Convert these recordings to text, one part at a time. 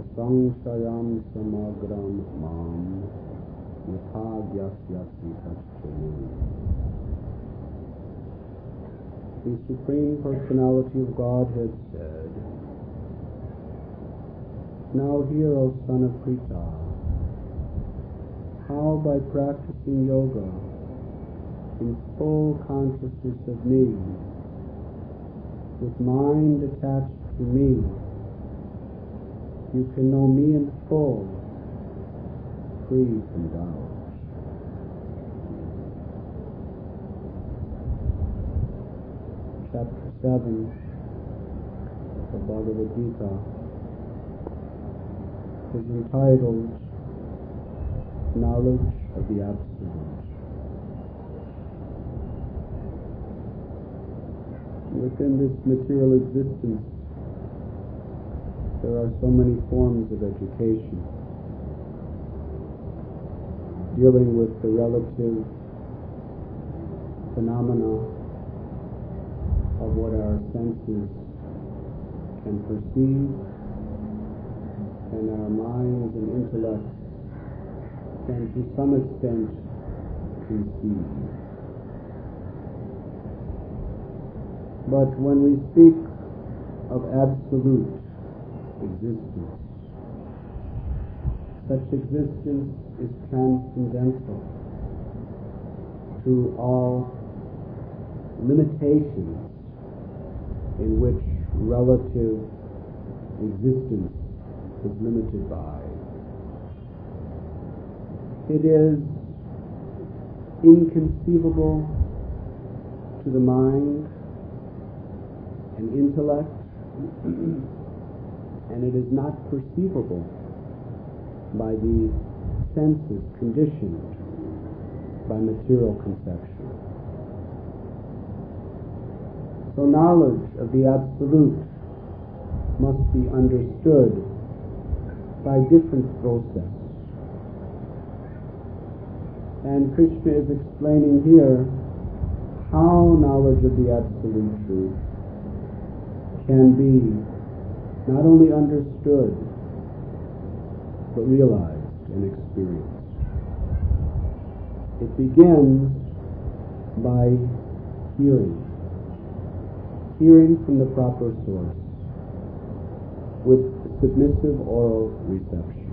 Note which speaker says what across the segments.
Speaker 1: Samsayam samagram mam yathagyasya tachchami. The Supreme Personality of Godhead said, "Now hear, O son of Pritha, how by practicing yoga in full consciousness of me, with mind attached to me, you can know me in full, free from doubt." Chapter 7 of Bhagavad Gita is entitled Knowledge of the Absolute. Within this material existence, there are so many forms of education dealing with the relative phenomena of what our senses can perceive and our minds and intellect can to some extent conceive. But when we speak of absolute existence, such existence is transcendental to all limitations in which relative existence is limited by. It is inconceivable to the mind and intellect, and it is not perceivable by the senses conditioned by material conception. So knowledge of the Absolute must be understood by different processes. And Krishna is explaining here how knowledge of the Absolute Truth can be not only understood, but realized and experienced. It begins by hearing from the proper source with submissive oral reception.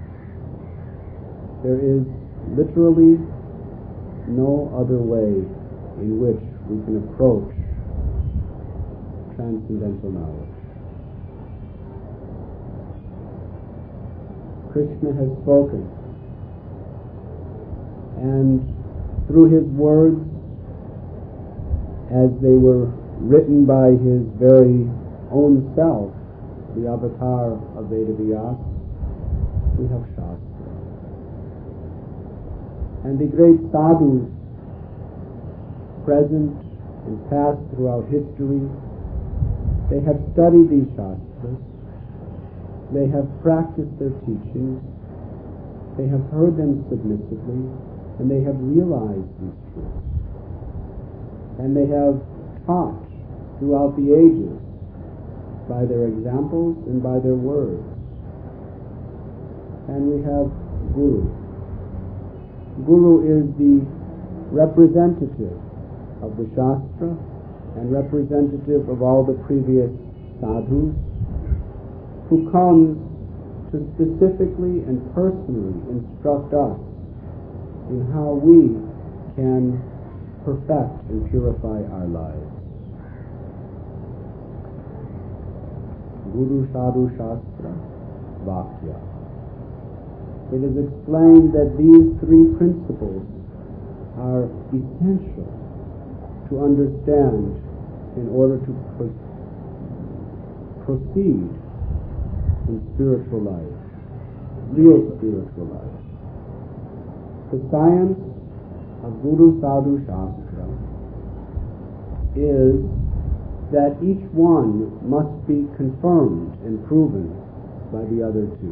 Speaker 1: There is literally no other way in which we can approach transcendental knowledge. Krishna has spoken, and through his words, as they were written by his very own self, the avatar of Vedavyasa, we have Shastra. And the great sadhus present and past throughout history, they have studied these Shastras, they have practiced their teachings, they have heard them submissively, and they have realized these truths. And they have taught throughout the ages by their examples and by their words. And we have Guru. Guru is the representative of the Shastra and representative of all the previous sadhus, who comes to specifically and personally instruct us in how we can perfect and purify our lives. Guru Sadhu Shastra Vakya. It is explained that these three principles are essential to understand in order to proceed in spiritual life, real spiritual life. The science of Guru Sadhu Shastra is that each one must be confirmed and proven by the other two.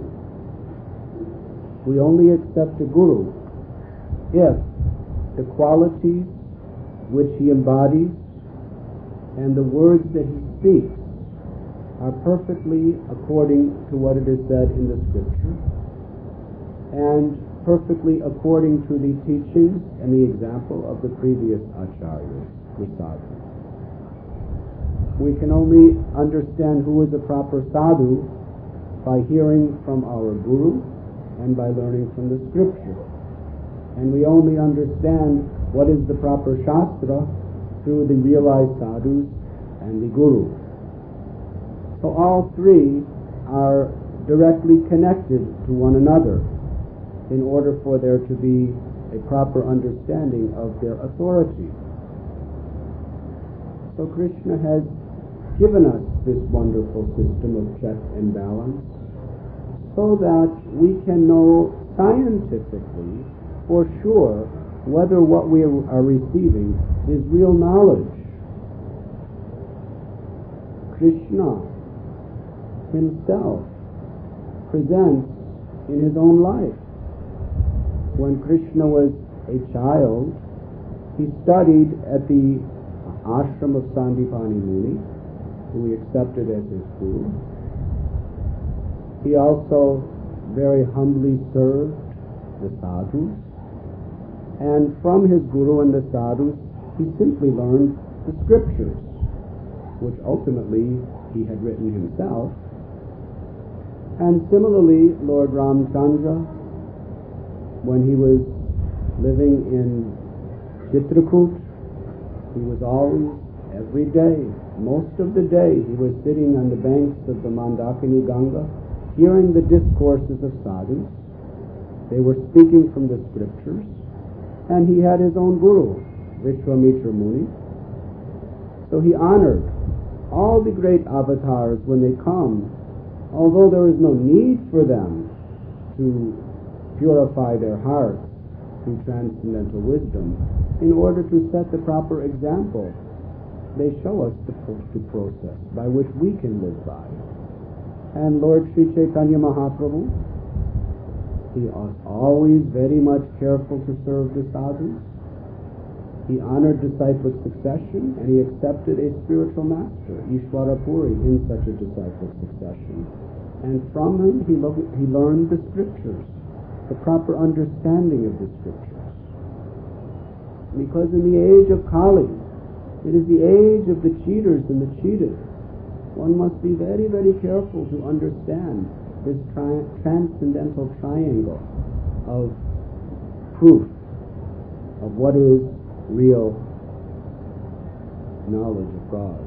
Speaker 1: We only accept a Guru if the qualities which he embodies and the words that he speaks are perfectly according to what it is said in the scripture and perfectly according to the teachings and the example of the previous acharyas, the sadhus. We can only understand who is a proper sadhu by hearing from our guru and by learning from the scripture. And we only understand what is the proper shastra through the realized sadhus and the guru. So all three are directly connected to one another in order for there to be a proper understanding of their authority. So Krishna has given us this wonderful system of check and balance so that we can know scientifically for sure whether what we are receiving is real knowledge. Krishna himself presents in his own life. When Krishna was a child, he studied at the ashram of Sandipani Muni, who he accepted as his guru. He also very humbly served the sadhus, and from his guru and the sadhus he simply learned the scriptures, which ultimately he had written himself. And similarly, Lord Ramchandra, when he was living in Chitrakoot, he was always, every day, most of the day, he was sitting on the banks of the Mandakini Ganga, hearing the discourses of sadhus. They were speaking from the scriptures, and he had his own guru, Vishwamitra Muni. So he honored all the great avatars when they come, although there is no need for them to purify their hearts through transcendental wisdom. In order to set the proper example, they show us the process by which we can live by. And Lord Sri Chaitanya Mahaprabhu, he was always very much careful to serve the sadhus. He honored disciplic succession, and he accepted a spiritual master, Ishvara Puri, in such a disciplic succession. And from him he learned the scriptures, the proper understanding of the scriptures. Because in the age of Kali, it is the age of the cheaters and the cheated. One must be very, very careful to understand this transcendental triangle of proof of what is real knowledge of God.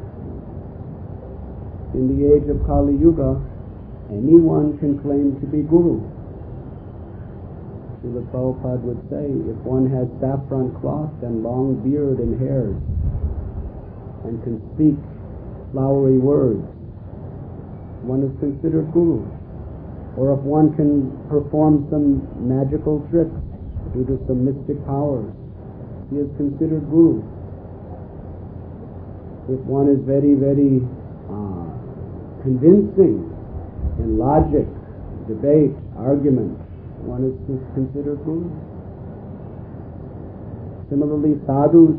Speaker 1: In the age of Kali Yuga, anyone can claim to be Guru. Srila Prabhupada would say, if one has saffron cloth and long beard and hairs, and can speak flowery words, one is considered Guru. Or if one can perform some magical tricks due to some mystic powers, he is considered Guru. If one is very, very convincing in logic, debate, argument, one is considered Guru. Similarly, sadhus,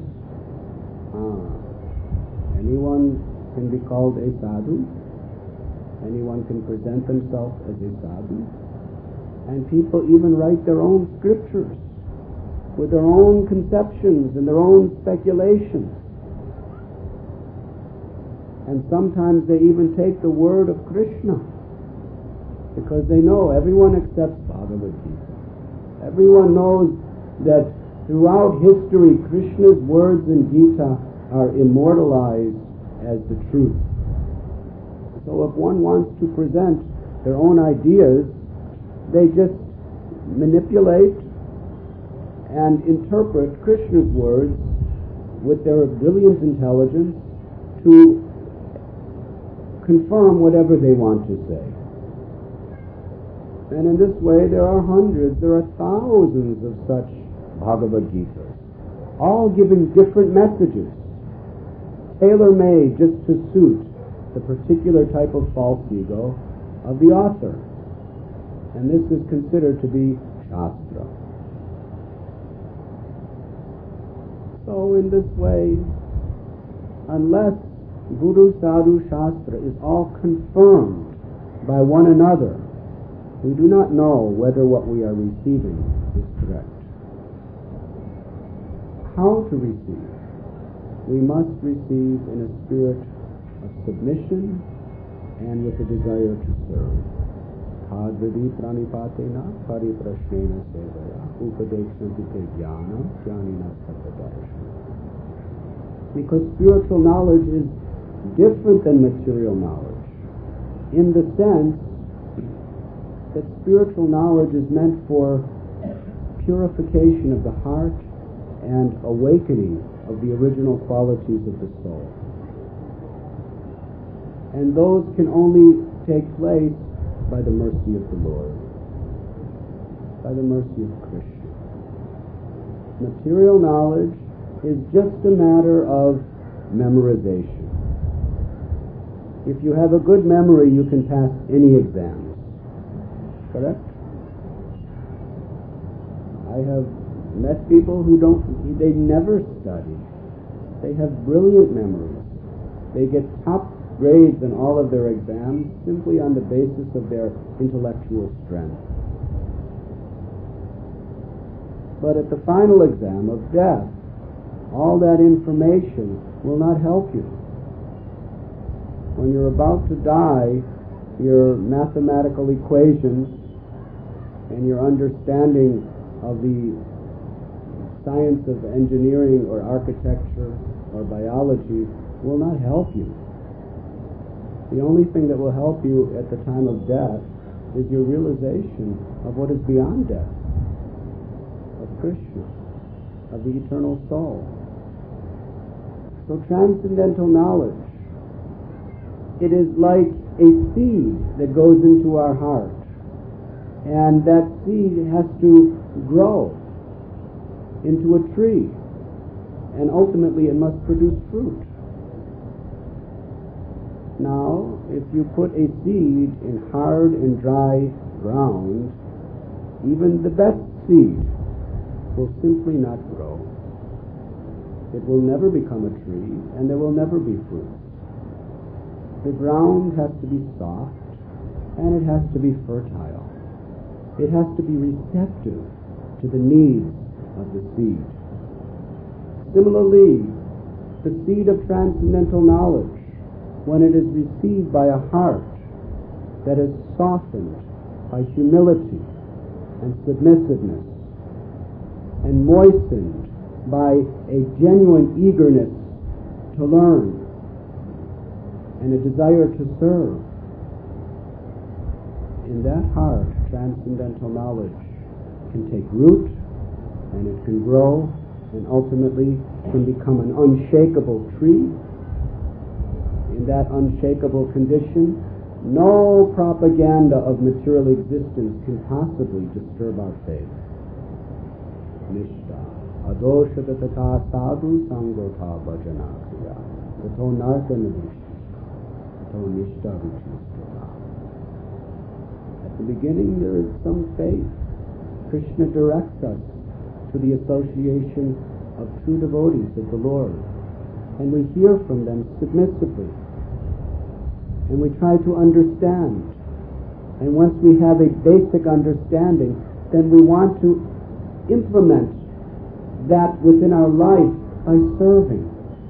Speaker 1: anyone can be called a sadhu. Anyone can present themselves as a sadhu. And people even write their own scriptures with their own conceptions and their own speculations. And sometimes they even take the word of Krishna, because they know everyone accepts Bhagavad Gita. Everyone knows that throughout history, Krishna's words in Gita are immortalized as the truth. So if one wants to present their own ideas, they just manipulate and interpret Krishna's words with their brilliant intelligence to confirm whatever they want to say. And in this way there are hundreds, there are thousands of such Bhagavad Gitas, all giving different messages, tailor-made just to suit the particular type of false ego of the author. And this is considered to be Shastra. So in this way, unless Guru, Sadhu, Shastra is all confirmed by one another. We do not know whether what we are receiving is correct. How to receive? We must receive in a spirit of submission and with a desire to serve. Khadvidi pranipatena pariprashnena sevaya upadekshante jnana jnanina sattvadarshana. Because spiritual knowledge is different than material knowledge, in the sense that spiritual knowledge is meant for purification of the heart and awakening of the original qualities of the soul. And those can only take place by the mercy of the Lord, by the mercy of Krishna. Material knowledge is just a matter of memorization. If you have a good memory, you can pass any exams. Correct? I have met people who they never study. They have brilliant memories. They get top grades in all of their exams simply on the basis of their intellectual strength. But at the final exam of death, all that information will not help you. When you're about to die, your mathematical equations and your understanding of the science of engineering or architecture or biology will not help you. The only thing that will help you at the time of death is your realization of what is beyond death, of Krishna, of the eternal soul. So transcendental knowledge, it is like a seed that goes into our heart, and that seed has to grow into a tree, and ultimately it must produce fruit. Now, if you put a seed in hard and dry ground, even the best seed will simply not grow. It will never become a tree, and there will never be fruit. The ground has to be soft, and it has to be fertile. It has to be receptive to the needs of the seed. Similarly, the seed of transcendental knowledge, when it is received by a heart that is softened by humility and submissiveness and moistened by a genuine eagerness to learn and a desire to serve, in that heart transcendental knowledge can take root, and it can grow, and ultimately can become an unshakable tree. In that unshakable condition, no propaganda of material existence can possibly disturb our faith. Nishta. Adoshata tata sadhu sangota bhajana kriya. Tato narta nidishta. Tato nishta ruchistata. At the beginning there is some faith. Krishna directs us to the association of true devotees of the Lord, and we hear from them submissively, and we try to understand, and once we have a basic understanding, then we want to implement that within our life by serving,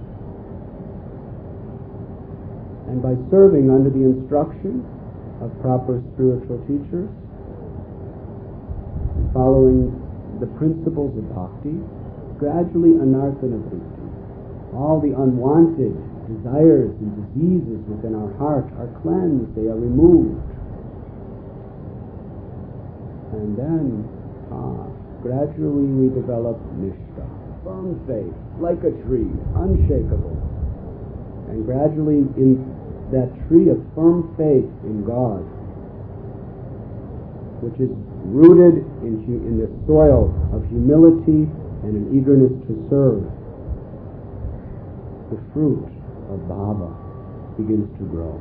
Speaker 1: and by serving under the instruction of proper spiritual teachers, following the principles of bhakti, gradually anarthana vritti, all the unwanted desires and diseases within our heart are cleansed, they are removed. And then, gradually we develop nishta, firm faith, like a tree, unshakable. And gradually in that tree of firm faith in God, which is rooted in the soil of humility and an eagerness to serve, the fruit of bhava begins to grow.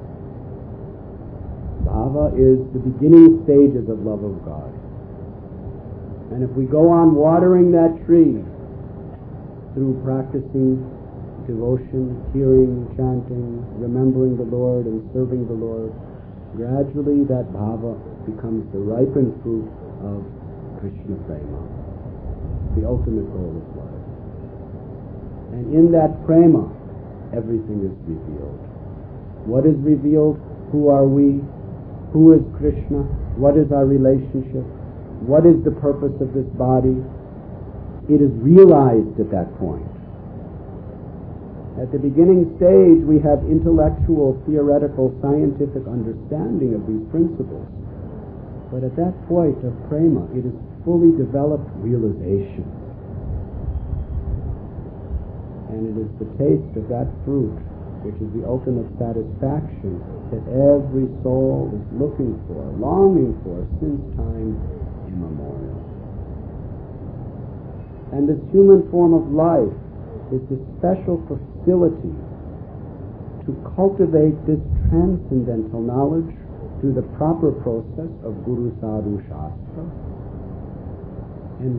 Speaker 1: Bhava is the beginning stages of love of God. And if we go on watering that tree through practicing devotion, hearing, chanting, remembering the Lord and serving the Lord, gradually that bhava becomes the ripened fruit of Krishna prema, the ultimate goal of life. And in that prema, everything is revealed. What is revealed? Who are we? Who is Krishna? What is our relationship? What is the purpose of this body? It is realized at that point. At the beginning stage, we have intellectual, theoretical, scientific understanding of these principles. But at that point of prema, it is fully developed realization. And it is the taste of that fruit, which is the ultimate satisfaction that every soul is looking for, longing for, since time immemorial. And this human form of life is the special facility to cultivate this transcendental knowledge through the proper process of Guru Sadhu Shastra and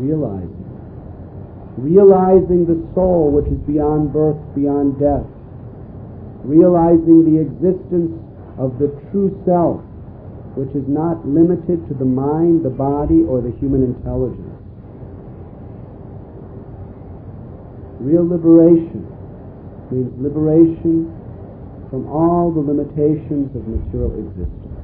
Speaker 1: realizing the soul which is beyond birth, beyond death, realizing the existence of the true self which is not limited to the mind, the body, or the human intelligence. Real liberation means liberation from all the limitations of material existence.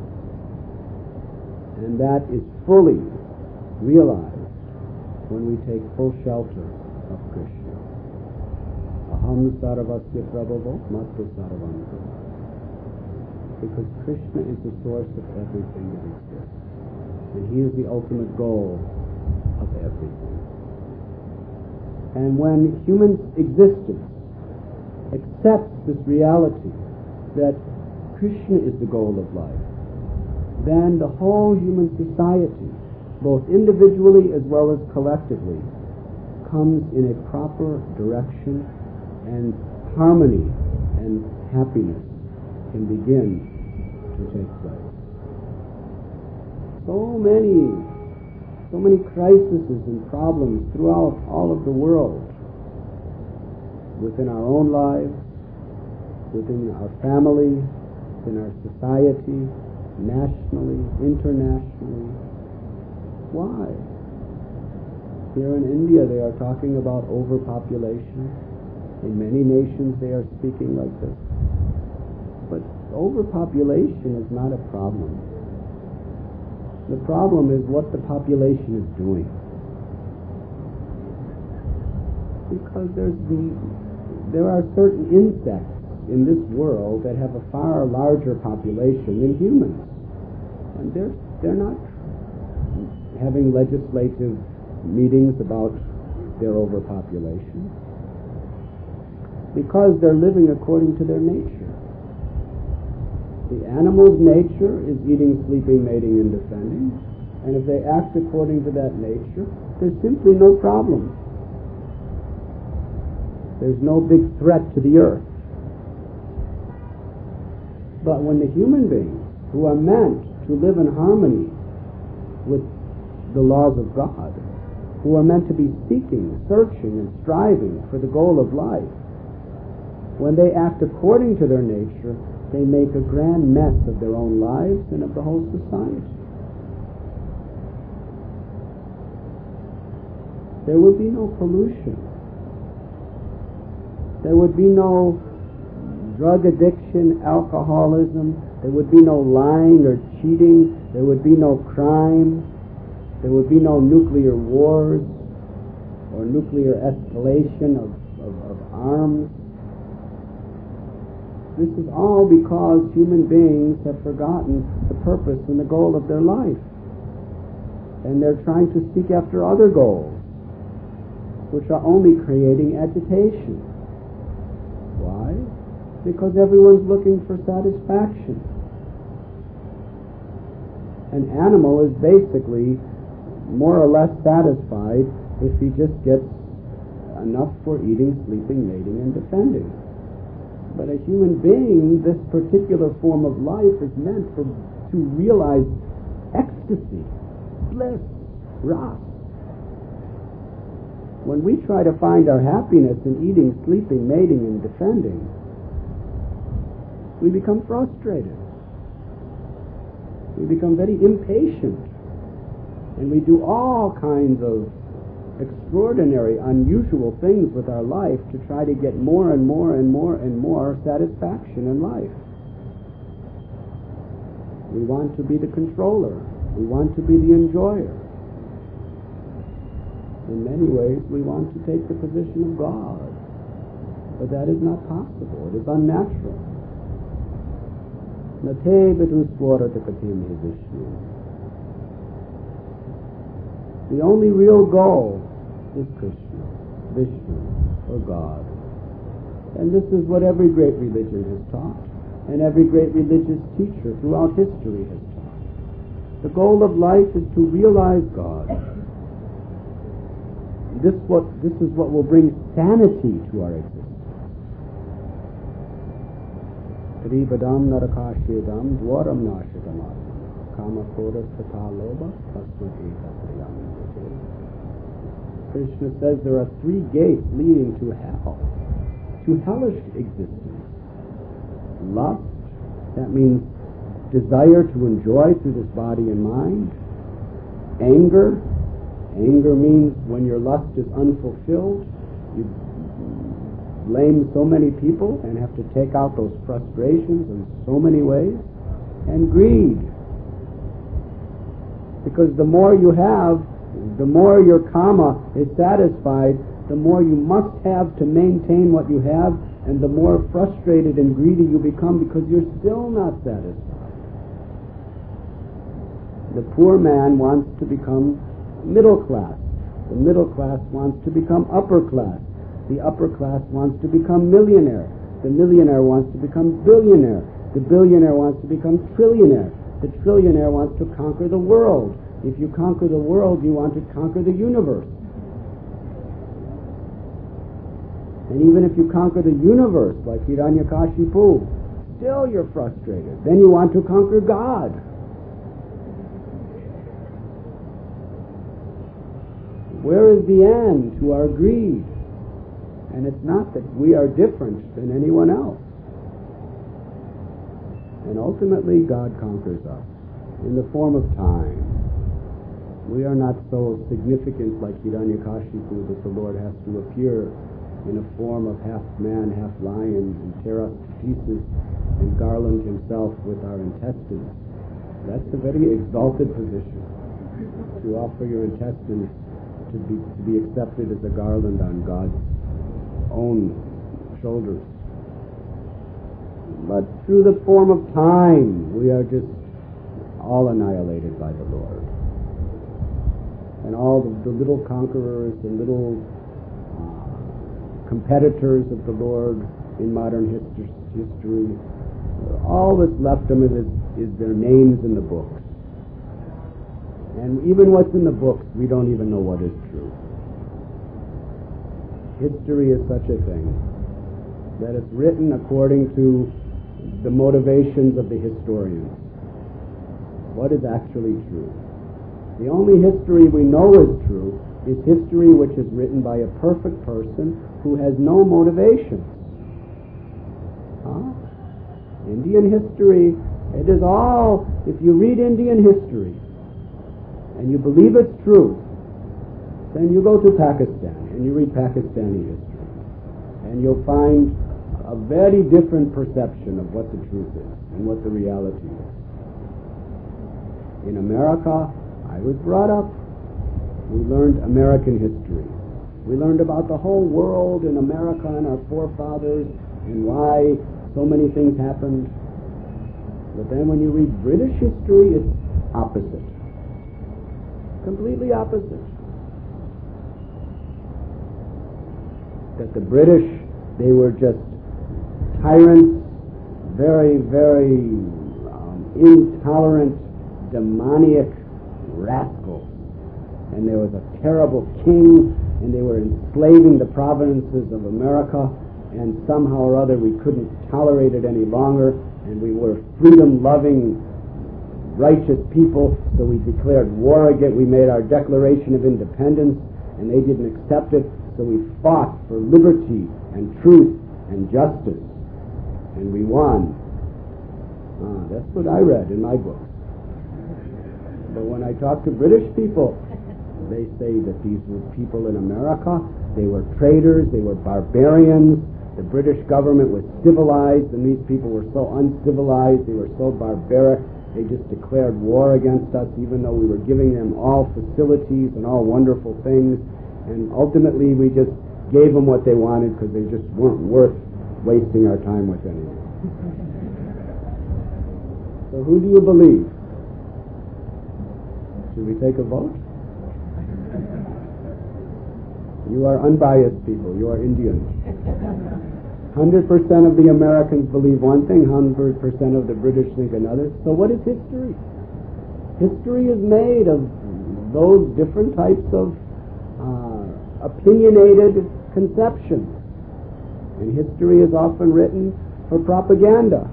Speaker 1: And that is fully realized when we take full shelter of Krishna. Aham sarvasya prabhavo mattu sarvam brahma. Because Krishna is the source of everything that exists. And He is the ultimate goal of everything. And when human existence accepts this reality that Krishna is the goal of life, then the whole human society, both individually as well as collectively, comes in a proper direction, and harmony and happiness can begin to take place. So many crises and problems throughout all of the world, within our own lives, within our family, within our society, nationally, internationally. Why? Here in India they are talking about overpopulation. In many nations they are speaking like this. But overpopulation is not a problem. The problem is what the population is doing. Because there are certain insects in this world that have a far larger population than humans. And they're not having legislative meetings about their overpopulation. Because they're living according to their nature. The animal's nature is eating, sleeping, mating, and defending. And if they act according to that nature, there's simply no problem. There's no big threat to the earth. But when the human beings, who are meant to live in harmony with the laws of God, who are meant to be seeking, searching, and striving for the goal of life, when they act according to their nature, they make a grand mess of their own lives and of the whole society. There would be no pollution. There would be no drug addiction, alcoholism. There would be no lying or cheating. There would be no crime. There would be no nuclear wars or nuclear escalation of arms. This is all because human beings have forgotten the purpose and the goal of their life. And they're trying to seek after other goals, which are only creating agitation. Why? Because everyone's looking for satisfaction. An animal is basically more or less satisfied if he just gets enough for eating, sleeping, mating, and defending. But a human being, this particular form of life is meant to realize ecstasy, bliss, rasa. When we try to find our happiness in eating, sleeping, mating, and defending, we become frustrated. We become very impatient. And we do all kinds of extraordinary, unusual things with our life to try to get more and more and more and more satisfaction in life. We want to be the controller. We want to be the enjoyer. In many ways, we want to take the position of God. But that is not possible. It is unnatural. The only real goal is Krishna, Vishnu, or God. And this is what every great religion has taught, and every great religious teacher throughout history has taught. The goal of life is to realize God. This is what will bring sanity to our existence. Tribadam narakashedam dwaram nashidam kama kodas tataloba tasmat ekapriyam. Krishna says there are 3 gates leading to hell, to hellish existence. Lust, that means desire to enjoy through this body and mind. Anger means when your lust is unfulfilled, you blame so many people and have to take out those frustrations in so many ways. And greed, because the more you have, the more your karma is satisfied, the more you must have to maintain what you have, and the more frustrated and greedy you become because you're still not satisfied. The poor man wants to become middle class. The middle class wants to become upper class. The upper class wants to become millionaire. The millionaire wants to become billionaire. The billionaire wants to become trillionaire. The trillionaire wants to conquer the world. If you conquer the world, you want to conquer the universe. And even if you conquer the universe, like Hiranyakashipu, still you're frustrated. Then you want to conquer God. Where is the end to our greed? And it's not that we are different than anyone else. And ultimately, God conquers us in the form of time. We are not so significant like Hiranyakashipu that the Lord has to appear in a form of half man, half lion, and tear us to pieces and garland himself with our intestines. That's a very exalted position, to offer your intestines to be accepted as a garland on God's own shoulders. But through the form of time, we are just all annihilated by the Lord. And all the little conquerors, the little competitors of the Lord in modern history, all that's left of them is their names in the books. And even what's in the books, we don't even know what is true. History is such a thing that it's written according to the motivations of the historians. What is actually true? The only history we know is true is history which is written by a perfect person who has no motivation. Indian history, it is all, if you read Indian history and you believe it's true, then you go to Pakistan and you read Pakistani history, and you'll find a very different perception of what the truth is and what the reality is. In America, I was brought up, we learned American history. We learned about the whole world in America and our forefathers and why so many things happened. But then when you read British history, it's opposite. Completely opposite. That the British, they were just tyrants, very, very intolerant, demoniac rascals. And there was a terrible king, and they were enslaving the provinces of America, and somehow or other we couldn't tolerate it any longer, and we were freedom-loving, righteous people, so we declared war again. We made our Declaration of Independence, and they didn't accept it, so we fought for liberty and truth and justice, and we won. That's what I read in my book. But when I talk to British people, they say that these were people in America, they were traitors, they were barbarians, the British government was civilized, and these people were so uncivilized, they were so barbaric, they just declared war against us, even though we were giving them all facilities and all wonderful things, and ultimately we just gave them what they wanted because they just weren't worth wasting our time with anymore. So who do you believe? Should we take a vote? You are unbiased people. You are Indians. 100% of the Americans believe one thing, 100% of the British think another. So what is history? History is made of those different types of opinionated conceptions. And history is often written for propaganda.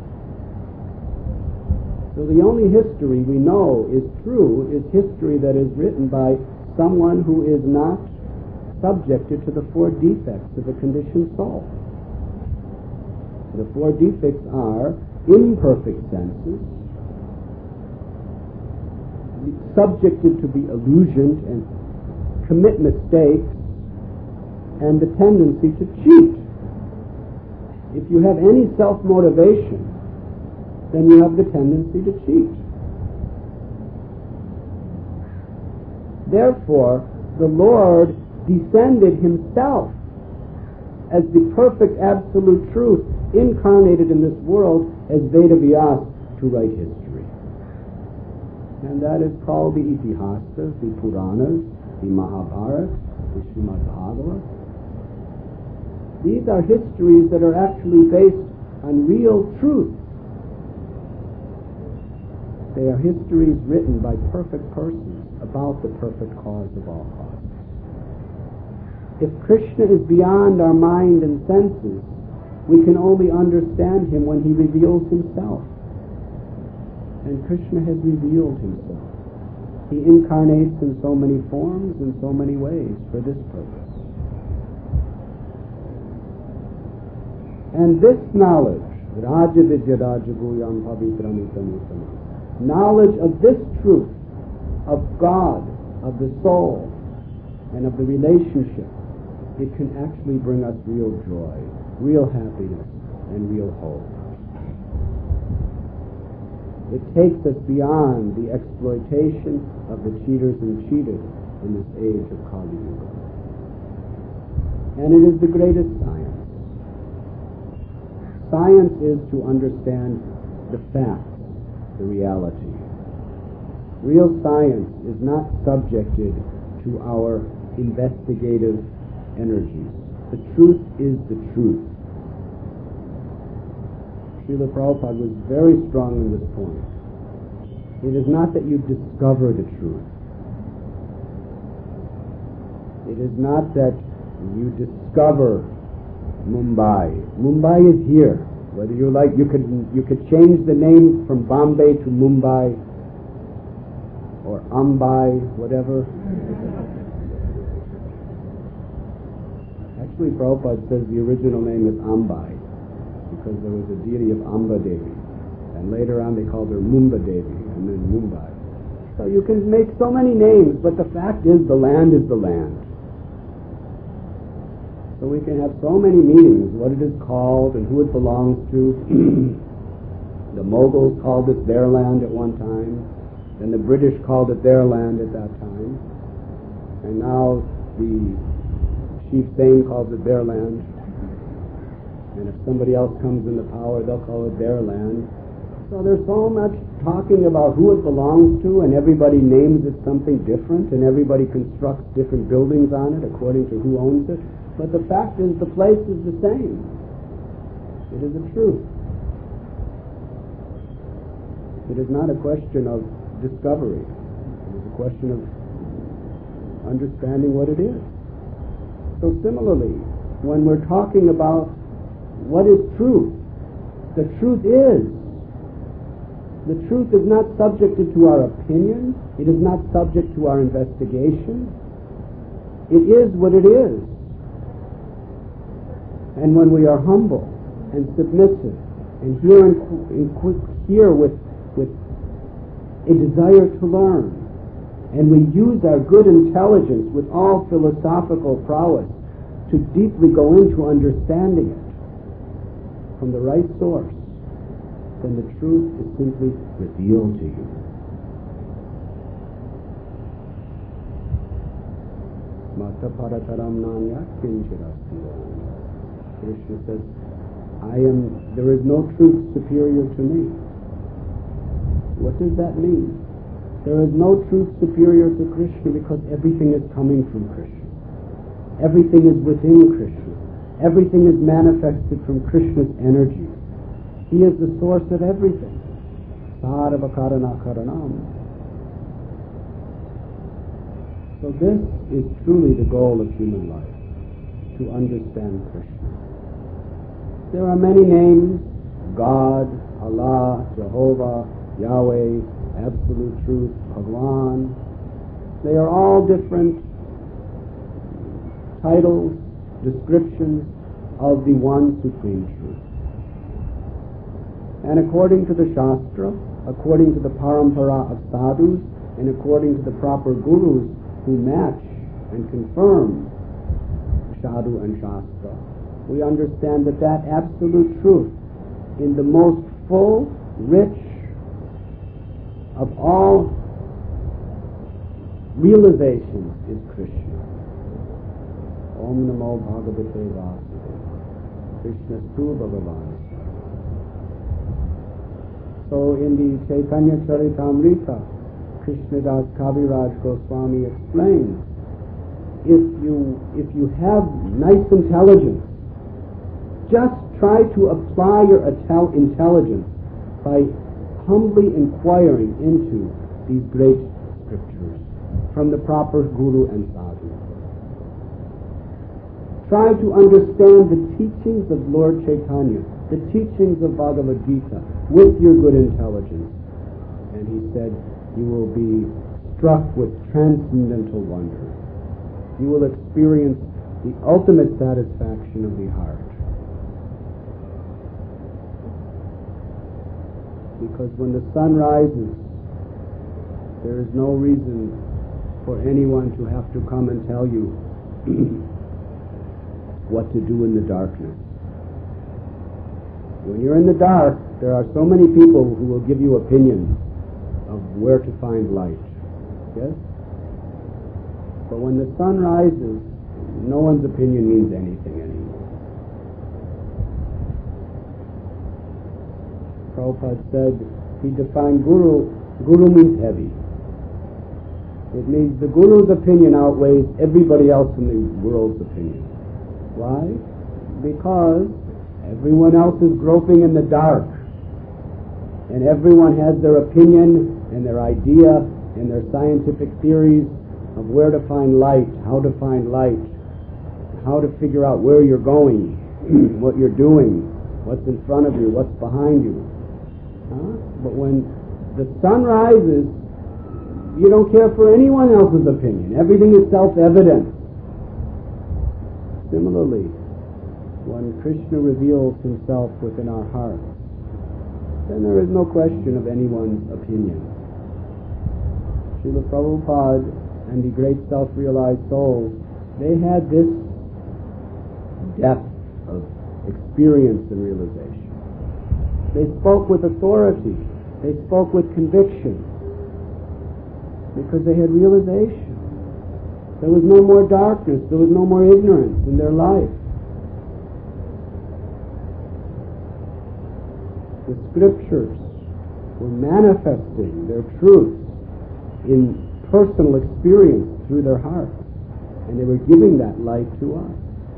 Speaker 1: So the only history we know is true is history that is written by someone who is not subjected to the four defects of a conditioned soul. The four defects are imperfect senses, subjected to be illusioned and commit mistakes, and the tendency to cheat. If you have any self-motivation, then you have the tendency to cheat. Therefore, the Lord descended himself as the perfect absolute truth incarnated in this world as Veda Vyas to write history. And that is called the Itihasas, the Puranas, the Mahabharata, the Srimad Bhagavatam. These are histories that are actually based on real truth. They are histories written by perfect persons about the perfect cause of all causes. If Krishna is beyond our mind and senses, we can only understand him when he reveals himself. And Krishna has revealed himself. He incarnates in so many forms, in so many ways, for this purpose. And this knowledge, Raja Vidya Raja Guyam Pavitramitamutamam, knowledge of this truth, of God, of the soul, and of the relationship, it can actually bring us real joy, real happiness, and real hope. It takes us beyond the exploitation of the cheaters and cheated in this age of Kali Yuga. And it is the greatest science. Science is to understand the facts, the reality. Real science is not subjected to our investigative energies. The truth is the truth. Srila Prabhupada was very strong in this point. It is not that you discover the truth. It is not that you discover Mumbai. Mumbai is here. Whether you like, you could change the name from Bombay to Mumbai or Ambai, whatever. Actually, Prabhupada says the original name is Ambai because there was a deity of Amba Devi, and later on they called her Mumba Devi, and then Mumbai. So you can make so many names, but the fact is the land is the land. So we can have so many meanings, what it is called and who it belongs to. The Mughals called it their land at one time, then the British called it their land at that time, and now the Chief Thane calls it their land, and if somebody else comes into power, they'll call it their land. So there's so much talking about who it belongs to, and everybody names it something different, and everybody constructs different buildings on it according to who owns it. But the fact is, the place is the same. It is the truth. It is not a question of discovery. It is a question of understanding what it is. So similarly, when we're talking about what is truth, the truth is. The truth is not subjected to our opinion. It is not subject to our investigation. It is what it is. And when we are humble and submissive and here with a desire to learn, and we use our good intelligence with all philosophical prowess to deeply go into understanding it from the right source, then the truth is simply revealed to you. Mata parataram nanya kinchirasti. Krishna says, there is no truth superior to me. What does that mean? There is no truth superior to Krishna because everything is coming from Krishna. Everything is within Krishna. Everything is manifested from Krishna's energy. He is the source of everything. Sarva karana karanam. So this is truly the goal of human life, to understand Krishna. There are many names: God, Allah, Jehovah, Yahweh, Absolute Truth, Bhagwan. They are all different titles, descriptions of the one supreme truth. And according to the Shastra, according to the parampara of sadhus, and according to the proper gurus who match and confirm sadhu and Shastra, we understand that absolute truth, in the most full, rich of all realizations, is Krishna. Om Namo Bhagavate Vasudevaya. Krishna Tu Bhagavan. So in the Chaitanya Charitamrita, Krishnadas Kaviraj Goswami explains, if you have nice intelligence, just try to apply your intelligence by humbly inquiring into these great scriptures from the proper guru and sadhu. Try to understand the teachings of Lord Chaitanya, the teachings of Bhagavad Gita, with your good intelligence. And he said, you will be struck with transcendental wonder. You will experience the ultimate satisfaction of the heart. Because when the sun rises, there is no reason for anyone to have to come and tell you what to do in the darkness. When you're in the dark, there are so many people who will give you opinions of where to find light. Yes? But when the sun rises, no one's opinion means anything anymore. Prabhupada said, he defined Guru means heavy. It means the Guru's opinion outweighs everybody else in the world's opinion. Why? Because everyone else is groping in the dark, and everyone has their opinion and their idea and their scientific theories of where to find light, how to figure out where you're going, what you're doing, what's in front of you, what's behind you. But when the sun rises, you don't care for anyone else's opinion. Everything is self-evident. Similarly, when Krishna reveals himself within our hearts, then there is no question of anyone's opinion. Srila Prabhupada and the great self-realized souls, they had this depth of experience and realization. They spoke with authority. They spoke with conviction because they had realization. There was no more darkness. There was no more ignorance in their life. The scriptures were manifesting their truths in personal experience through their hearts, and they were giving that light to us.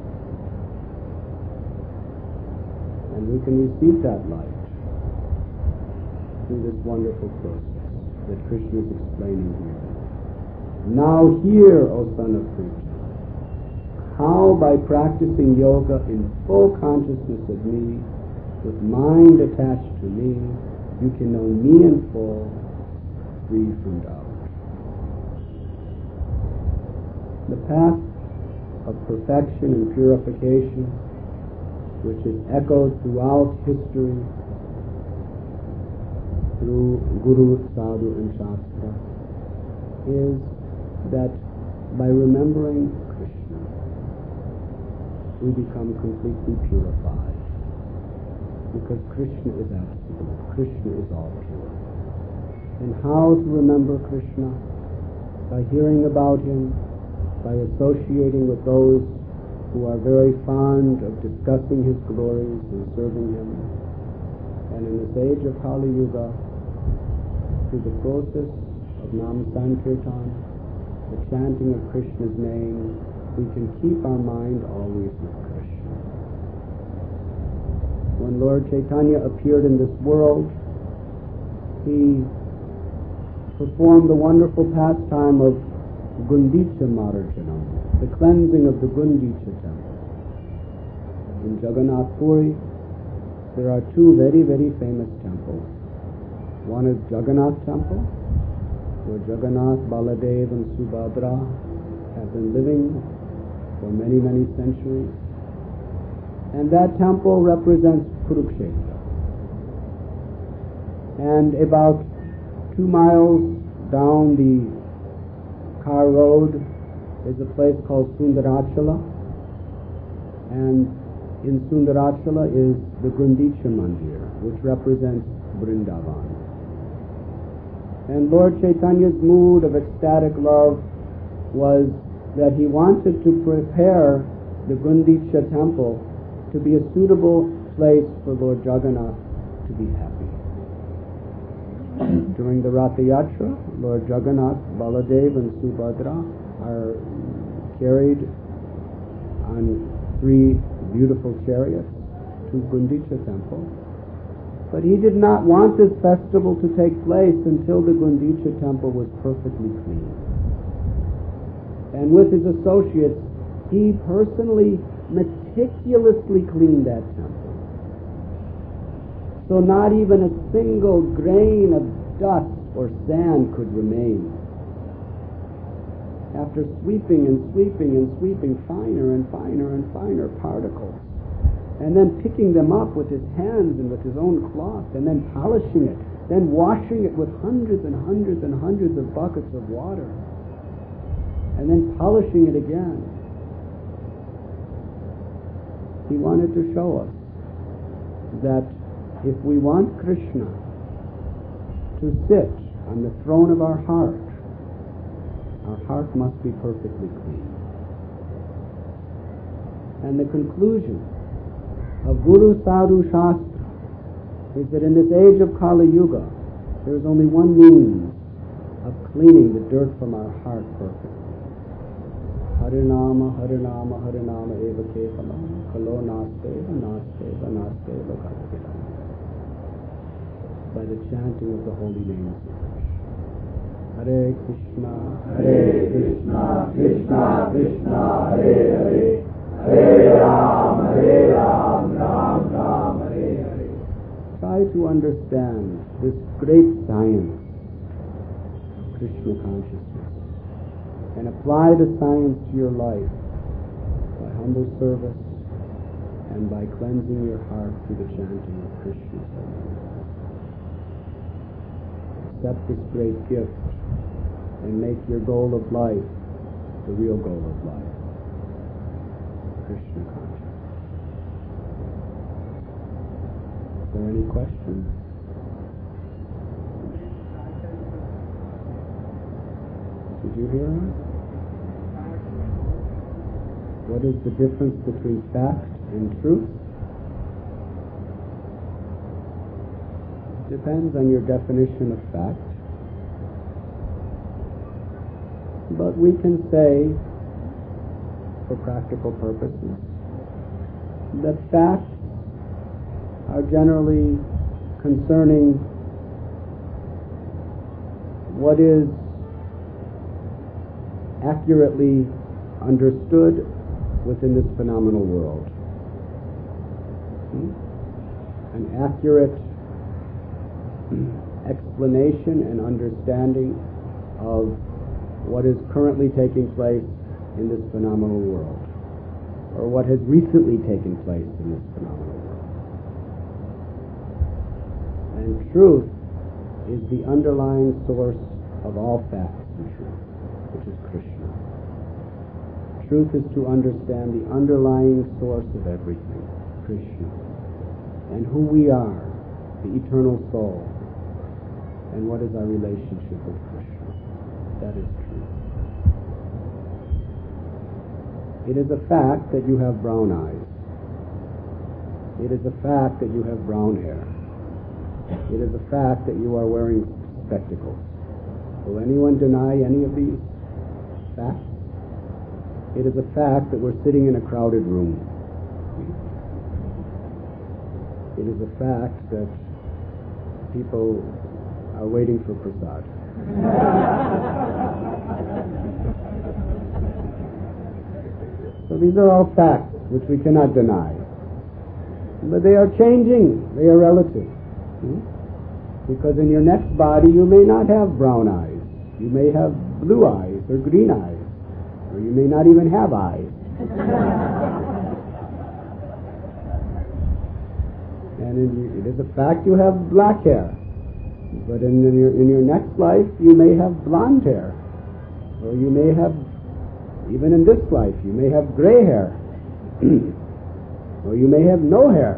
Speaker 1: And we can receive that light through this wonderful process that Krishna is explaining here. Now hear, O son of Krishna, how by practicing yoga in full consciousness of me, with mind attached to me, you can know me in full, free from doubt. The path of perfection and purification, which is echoed throughout history through Guru, Sadhu, and Shastra, is that by remembering Krishna, we become completely purified. Because Krishna is absolute. Krishna is all pure. And how to remember Krishna? By hearing about him, by associating with those who are very fond of discussing his glories and serving him. And in this age of Kali Yuga, through the process of Nam Sankirtan, the chanting of Krishna's name, we can keep our mind always with Krishna. When Lord Chaitanya appeared in this world, he performed the wonderful pastime of Gundicha Marjanam, the cleansing of the Gundicha temple. In Jagannath Puri, there are two very, very famous temples. One is Jagannath Temple, where Jagannath, Baladev, and Subhadra have been living for many, many centuries. And that temple represents Kurukshetra. And about 2 miles down the Car Road is a place called Sundarachala. And in Sundarachala is the Gundicha Mandir, which represents Vrindavan. And Lord Chaitanya's mood of ecstatic love was that he wanted to prepare the Gundicha temple to be a suitable place for Lord Jagannath to be happy. During the Ratha Yatra, Lord Jagannath, Baladev, and Subhadra are carried on 3 beautiful chariots to Gundicha temple. But he did not want this festival to take place until the Gundicha temple was perfectly clean. And with his associates, he personally meticulously cleaned that temple. So not even a single grain of dust or sand could remain. After sweeping and sweeping and sweeping finer and finer and finer particles, and then picking them up with his hands and with his own cloth, and then polishing it, then washing it with hundreds and hundreds and hundreds of buckets of water, and then polishing it again. He wanted to show us that if we want Krishna to sit on the throne of our heart must be perfectly clean. And the conclusion of Guru Sadhu Shastra is that in this age of Kali Yuga, there is only one means of cleaning the dirt from our heart perfectly. Harinama, Harinama, Harinama eva kevalam, kalo nasteva, nasteva, nasteva katkilam. By the chanting of the holy name of Krishna. Hare Krishna, Krishna, Krishna, Hare Hare, Hare Ram, Ram Ram, Hare Hare. Try to understand this great science of Krishna consciousness and apply the science to your life by humble service and by cleansing your heart through the chanting of Krishna's holy name. Accept this great gift and make your goal of life the real goal of life. Krishna consciousness. Is there any questions? Did you hear her? What is the difference between fact and truth? Depends on your definition of fact. But we can say, for practical purposes, that facts are generally concerning what is accurately understood within this phenomenal world. An accurate explanation and understanding of what is currently taking place in this phenomenal world. or what has recently taken place in this phenomenal world. And truth is the underlying source of all facts and truth, which is Krishna. Truth is to understand the underlying source of everything, Krishna, and who we are, the eternal soul, and what is our relationship with Krishna. That is truth. It is a fact that you have brown eyes. It is a fact that you have brown hair. It is a fact that you are wearing spectacles. Will anyone deny any of these facts? It is a fact that we're sitting in a crowded room. It is a fact that people are waiting for prasad. So these are all facts which we cannot deny. But they are changing. They are relative. Because in your next body you may not have brown eyes. You may have blue eyes or green eyes. Or you may not even have eyes. And it is a fact you have black hair. But in your next life you may have blonde hair. Or you may have, even in this life, you may have gray hair. Or you may have no hair.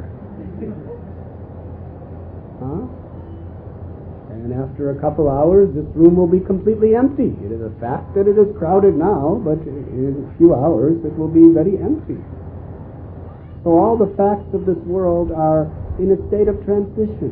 Speaker 1: And after a couple hours, this room will be completely empty. It is a fact that it is crowded now, but in a few hours it will be very empty. So all the facts of this world are in a state of transition.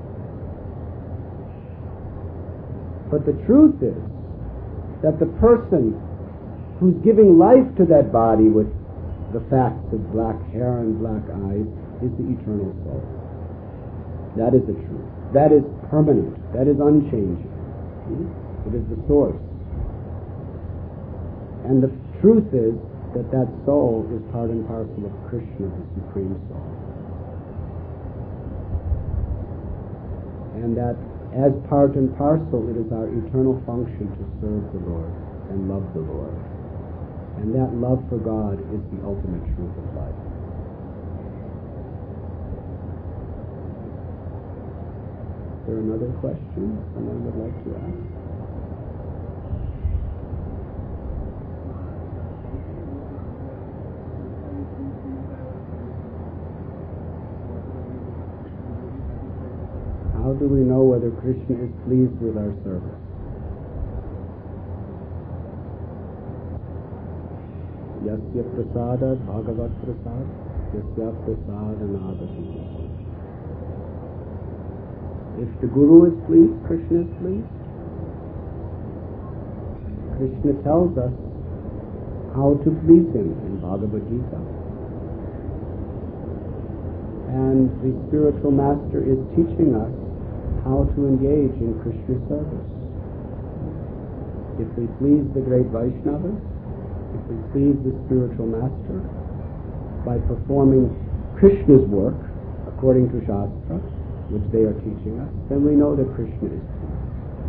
Speaker 1: But the truth is that the person who's giving life to that body with the facts of black hair and black eyes is the eternal soul. That is the truth. That is permanent. That is unchanging. It is the source. And the truth is that that soul is part and parcel of Krishna, the Supreme Soul. And that as part and parcel, it is our eternal function to serve the Lord and love the Lord. And that love for God is the ultimate truth of life. Is there another question someone would like to ask? How do we know whether Krishna is pleased with our service? Yasya prasada bhagavat prasad, yasya prasada nadati. If the Guru is pleased, Krishna is pleased. Krishna tells us how to please him in Bhagavad Gita. And the spiritual master is teaching us how to engage in Krishna's service. If we please the great Vaishnavas, if we please the spiritual master by performing Krishna's work according to Shastra, which they are teaching us, then we know that Krishna is pleased.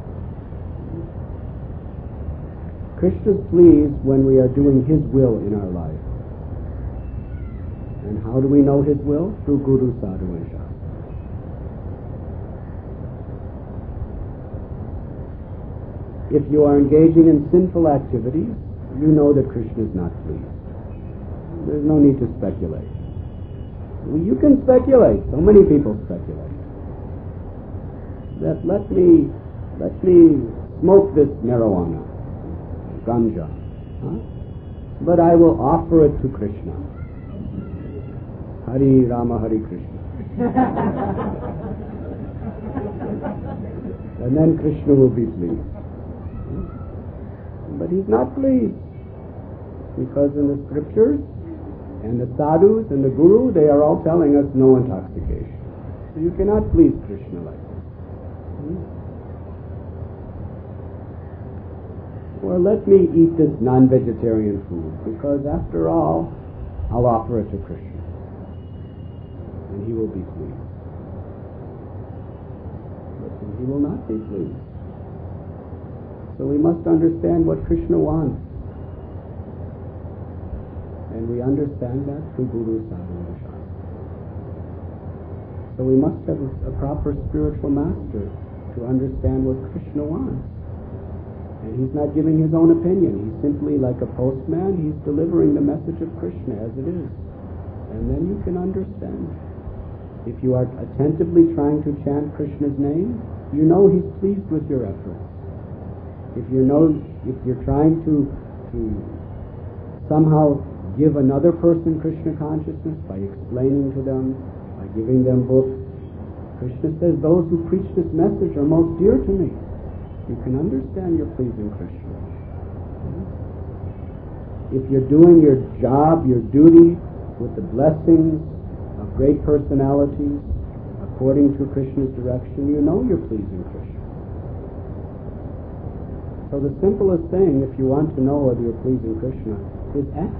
Speaker 1: Krishna is pleased when we are doing his will in our life. And how do we know his will? Through Guru, Sadhu, and Shastra. If you are engaging in sinful activities, you know that Krishna is not pleased. There's no need to speculate. You can speculate. So many people speculate. That let me smoke this marijuana, ganja, but I will offer it to Krishna. Hari Rama, Hari Krishna. And then Krishna will be pleased. But he's not pleased, because in the scriptures and the sadhus and the guru, they are all telling us no intoxication. So you cannot please Krishna like that. Well, let me eat this non-vegetarian food, because after all, I'll offer it to Krishna, and he will be pleased. But he will not be pleased. So we must understand what Krishna wants. And we understand that through Guru, Sadhu, and Shastra. So we must have a proper spiritual master to understand what Krishna wants. And he's not giving his own opinion. He's simply like a postman. He's delivering the message of Krishna as it is. And then you can understand. If you are attentively trying to chant Krishna's name, you know he's pleased with your efforts. If you're trying to somehow give another person Krishna consciousness by explaining to them, by giving them books, Krishna says, those who preach this message are most dear to me. You can understand you're pleasing Krishna. If you're doing your job, your duty, with the blessings of great personalities, according to Krishna's direction, you know you're pleasing Krishna. So the simplest thing, if you want to know whether you're pleasing Krishna, is ask.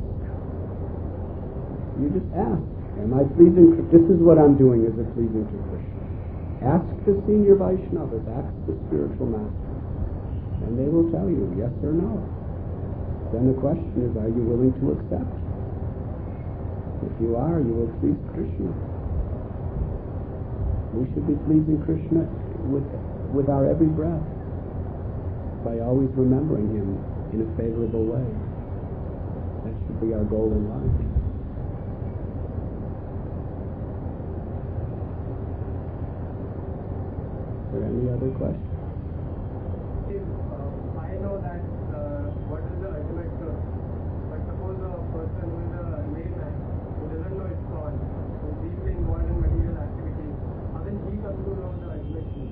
Speaker 1: You just ask, am I pleasing Krishna? This is what I'm doing, is it pleasing to Krishna? Ask the senior Vaishnavas, ask the spiritual masters, and they will tell you yes or no. Then the question is, are you willing to accept? If you are, you will please Krishna. We should be pleasing Krishna with our every breath, by always remembering him in a favorable way. That should be our goal in life. Is there any other questions?
Speaker 2: I know that what is the ultimate truth, but suppose a person who is a layman who doesn't know it's God, who is deeply involved in material activities, how will he come to know the ultimate truth?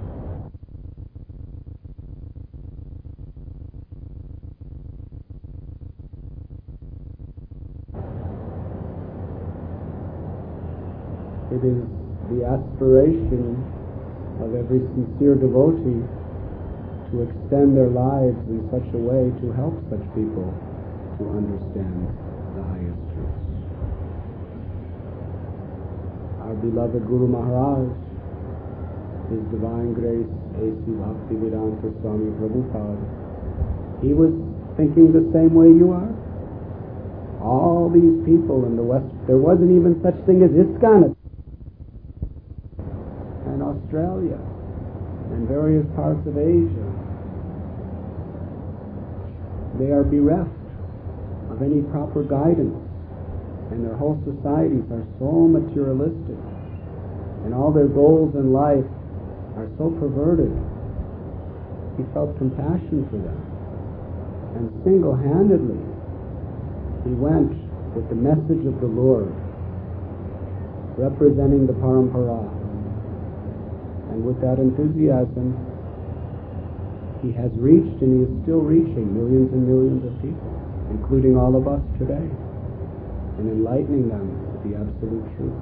Speaker 1: It is the aspiration of every sincere devotee to extend their lives in such a way to help such people to understand the highest truths. Our beloved Guru Maharaj, His Divine Grace, A.C. Bhaktivedanta Swami Prabhupada, he was thinking the same way you are. All these people in the West, there wasn't even such thing as ISKCON and Australia and various parts of Asia. They are bereft of any proper guidance, and their whole societies are so materialistic, and all their goals in life are so perverted. He felt compassion for them, and single-handedly he went with the message of the Lord, representing the Parampara. And with that enthusiasm, he has reached, and he is still reaching, millions and millions of people, including all of us today, and enlightening them with the absolute truth.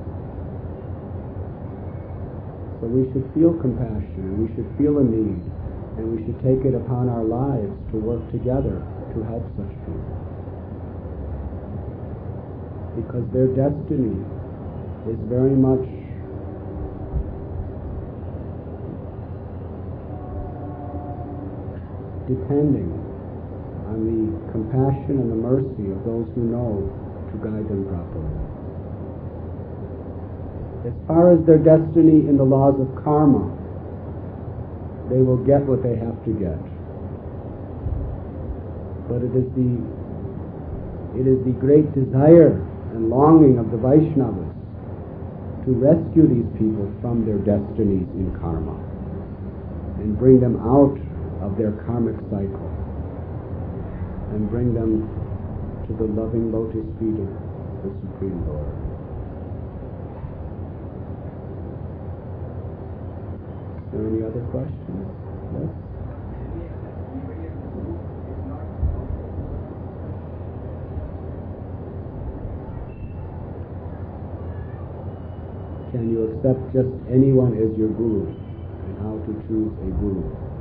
Speaker 1: So we should feel compassion, and we should feel a need, and we should take it upon our lives to work together to help such people. Because their destiny is very much depending on the compassion and the mercy of those who know to guide them properly. As far as their destiny in the laws of karma, they will get what they have to get. But it is the great desire and longing of the Vaishnavas to rescue these people from their destinies in karma and bring them out of their karmic cycle and bring them to the loving lotus feet of the Supreme Lord. Are there any other questions? Yes? Can you accept just anyone as your guru, and how to choose a guru?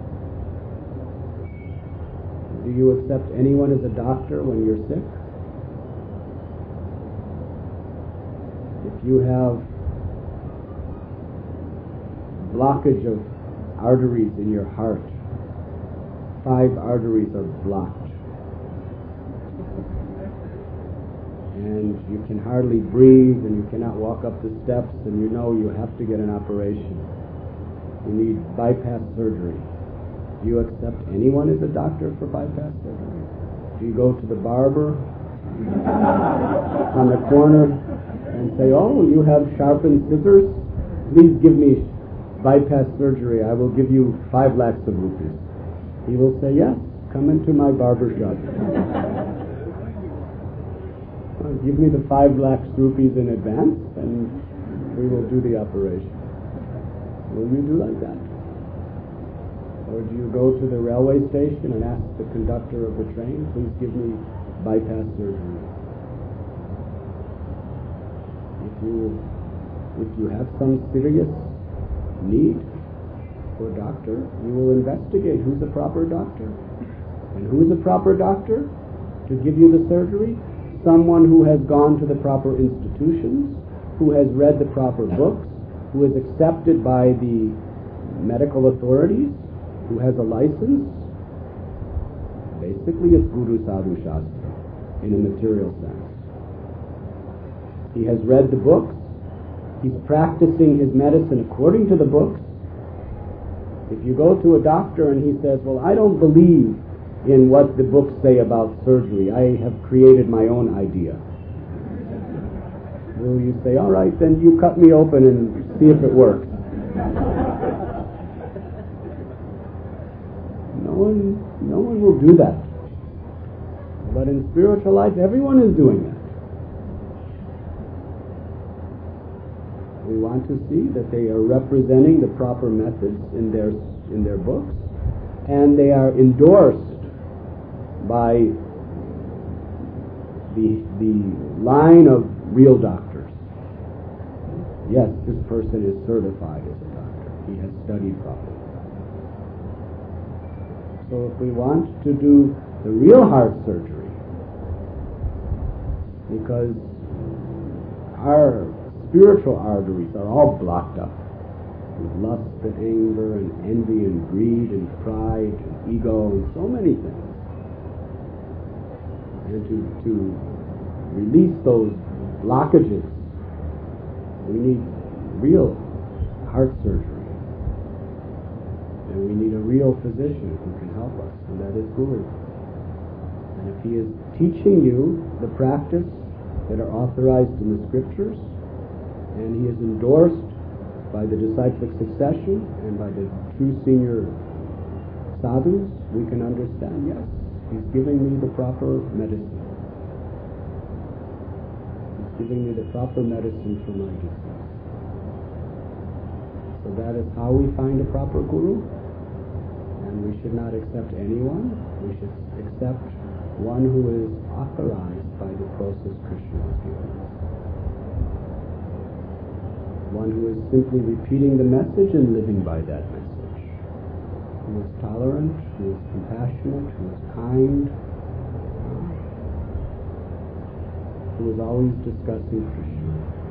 Speaker 1: Do you accept anyone as a doctor when you're sick? If you have blockage of arteries in your heart, 5 arteries are blocked. and you can hardly breathe and you cannot walk up the steps and you know you have to get an operation. You need bypass surgery. Do you accept anyone as a doctor for bypass surgery? Do you go to the barber on the corner and say, oh, you have sharpened scissors? Please give me bypass surgery. I will give you 5 lakhs of rupees. He will say, yes, come into my barber shop. Give me the 5 lakhs rupees in advance and we will do the operation. Will you do like that? Or do you go to the railway station and ask the conductor of the train, please give me bypass surgery? If you have some serious need for a doctor, you will investigate who's a proper doctor. And who is a proper doctor to give you the surgery? Someone who has gone to the proper institutions, who has read the proper books, who is accepted by the medical authorities, who has a license. Basically, it's Guru Sadhu Shastra in a material sense. He has read the books. He's practicing his medicine according to the books. If you go to a doctor and he says, well, I don't believe in what the books say about surgery. I have created my own idea. Will you say, all right, then you cut me open and see if it works? No one will do that. But in spiritual life, everyone is doing that. We want to see that they are representing the proper methods in their books, and they are endorsed by the line of real doctors. Yes, this person is certified as a doctor. He has studied properly. So if we want to do the real heart surgery, because our spiritual arteries are all blocked up with lust and anger and envy and greed and pride and ego and so many things. And to release those blockages, we need real heart surgery. And we need a real physician who can help us, and that is Guru. And if he is teaching you the practice that are authorized in the scriptures, and he is endorsed by the disciplic succession and by the true senior sadhus, we can understand, yes, he's giving me the proper medicine. He's giving me the proper medicine for my disease. So that is how we find a proper guru. And we should not accept anyone. We should accept one who is authorized by the process Krishna has given us. One who is simply repeating the message and living by that message. Who is tolerant, who is compassionate, who is kind, who is always discussing Krishna.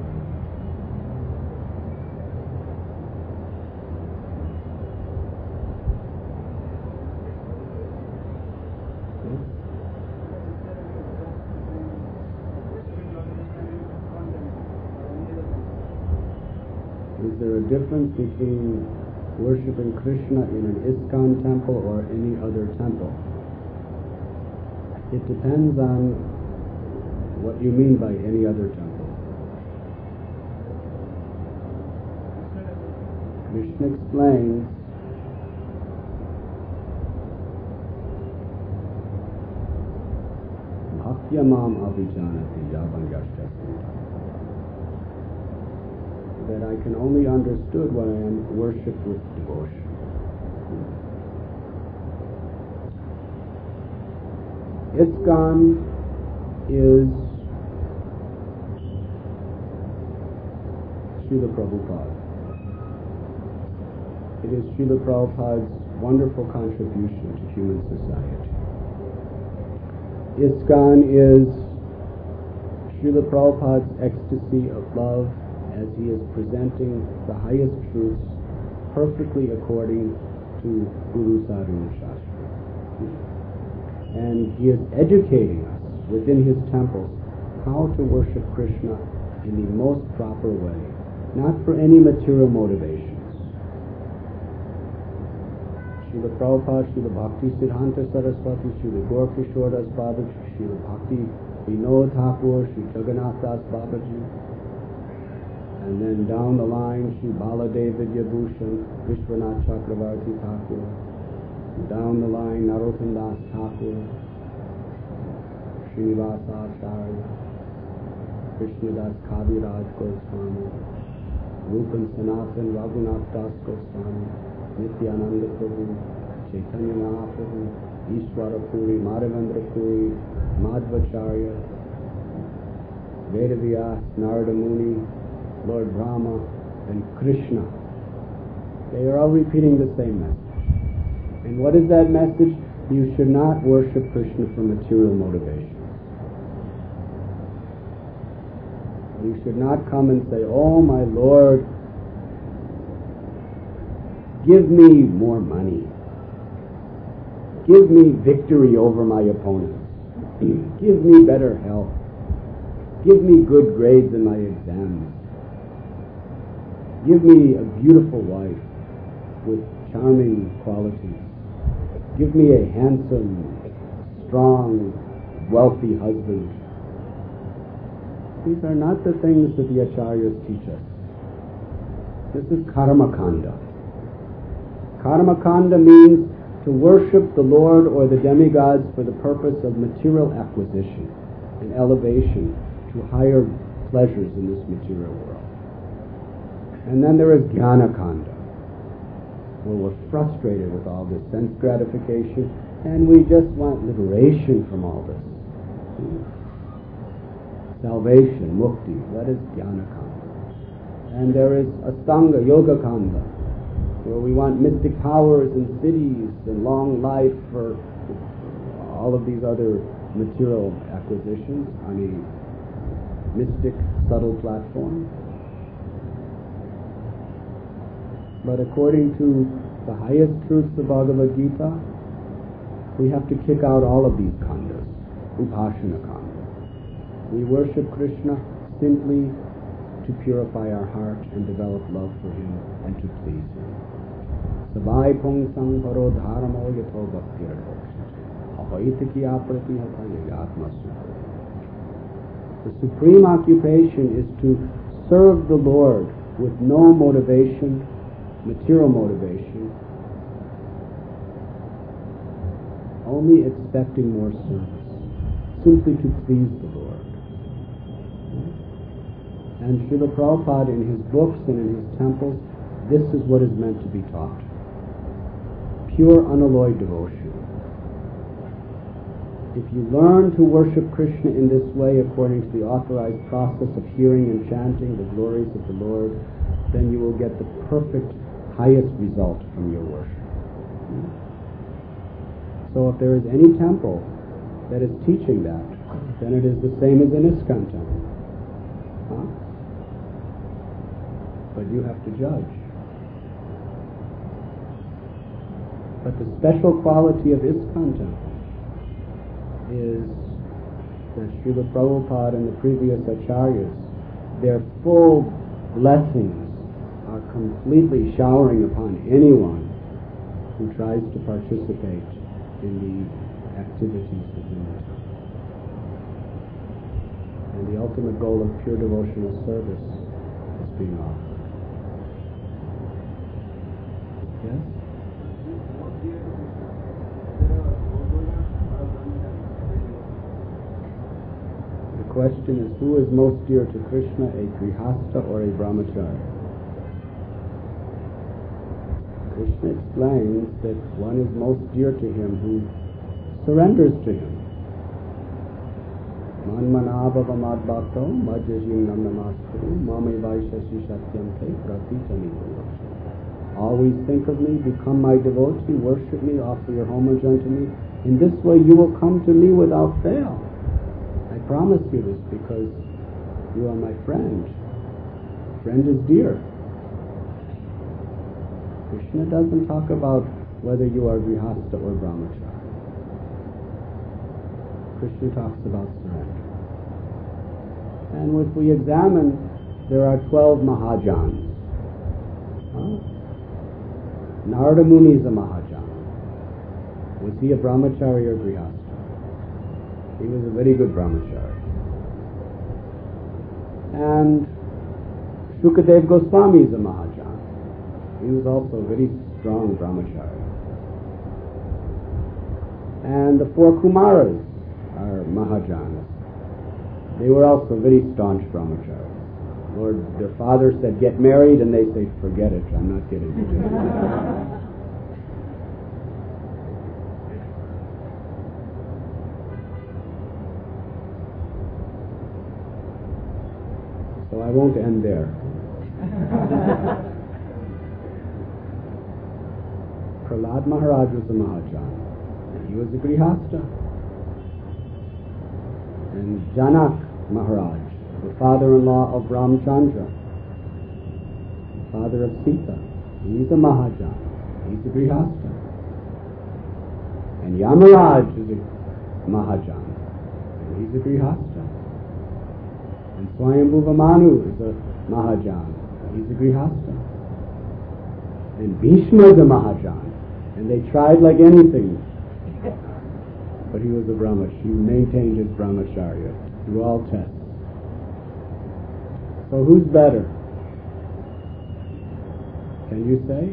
Speaker 1: Is there a difference between worshiping Krishna in an ISKCON temple or any other temple? It depends on what you mean by any other temple. Krishna explains Bhaktya mam avijanati yavangastasya, that I can only understood when I am worshipped with devotion. ISKCON is Srila Prabhupada. It is Srila Prabhupada's wonderful contribution to human society. ISKCON is Srila Prabhupada's ecstasy of love as he is presenting the highest truths perfectly according to Guru Sadhu Shastra. And he is educating us within his temples how to worship Krishna in the most proper way, not for any material motivations. Srila Prabhupada, Srila Bhakti Siddhanta Saraswati, Srila Gaur Kishore Das Babaji, Srila Bhakti Vinod Thakur, Sri Jagannath Das Babaji, and then down the line, Sri Baladev Vidyabhushan, Vishwanath Chakravarti Thakur, down the line, Narottam Das Thakur, Srinivasa Acharya, Krishnadas Kaviraj Goswami, Rupan Sanatan Raghunath Das Goswami, Nityananda Prabhu, Chaitanya Mahaprabhu, Ishwara Puri, Madhavendra Puri, Madhvacharya, Vedavyas, Narada Muni, Lord Brahma, and Krishna. They are all repeating the same message. And what is that message? You should not worship Krishna for material motivations. You should not come and say, "Oh my Lord, give me more money. Give me victory over my opponents. Give me better health. Give me good grades in my exams. Give me a beautiful wife with charming qualities. Give me a handsome, strong, wealthy husband." These are not the things that the Acharyas teach us. This is karma kanda. Karma kanda means to worship the Lord or the demigods for the purpose of material acquisition and elevation to higher pleasures in this material world. And then there is jnana kanda, where we're frustrated with all this sense gratification and we just want liberation from all this. Salvation, mukti, that is jnana kanda. And there is astanga, yoga kanda, where we want mystic powers and cities and long life for all of these other material acquisitions on a mystic, subtle platform. But according to the highest truths of Bhagavad Gita, we have to kick out all of these khandas, upasana kanda. We worship Krishna simply to purify our heart and develop love for Him and to please Him. Savai pong sang paro dharamo yatho bhaktir ahoitiki aprati hatha. The supreme occupation is to serve the Lord with no motivation, material motivation, only expecting more service, simply to please the Lord. And Srila Prabhupada in his books and in his temples, this is what is meant to be taught. Pure unalloyed devotion. If you learn to worship Krishna in this way according to the authorized process of hearing and chanting the glories of the Lord, then you will get the perfect, highest result from your worship. So if there is any temple that is teaching that, then it is the same as an ISKCON temple. But you have to judge. But the special quality of ISKCON temple is that Srila Prabhupada and the previous acharyas, their full blessings are completely showering upon anyone who tries to participate in the activities within the temple. And the ultimate goal of pure devotional service is being offered. Yes? The question is, who is most dear to Krishna, a grihastha or a brahmachari? Krishna explains that one is most dear to him who surrenders to him. Manmanabhava madbhakto majjajim namnamaskuru mame vaishasi satyam te pratitani. Always think of me, become my devotee, worship me, offer your homage unto me. In this way you will come to me without fail. I promise you this because you are my friend. Friend is dear. Krishna doesn't talk about whether you are grihastha or brahmachari. Krishna talks about surrender. And if we examine, there are 12 Mahajans. Narada Muni is a Mahajan. Was he a brahmachari or grihastha? He was a very good brahmachari. And Shukadev Goswami is a Mahajan. He was also a very strong brahmachari. And the 4 Kumaras are Mahajanas. They were also very staunch brahmacharis. Lord, their father said, get married, and they say, forget it, I'm not getting married. So I won't end there. Prahlad Maharaj was a Mahajan. He was a grihastha. And Janak Maharaj, the father-in-law of Ramchandra, father of Sita, he's a Mahajan. He's a grihastha. And Yamaraj is a Mahajan. And he's a grihastha. And Swayambhuva Manu is a Mahajan. He's a grihastha. And Bhishma is a Mahajan. And they tried like anything. But he was a brahmach. He maintained his brahmacharya through all tests. So who's better? Can you say?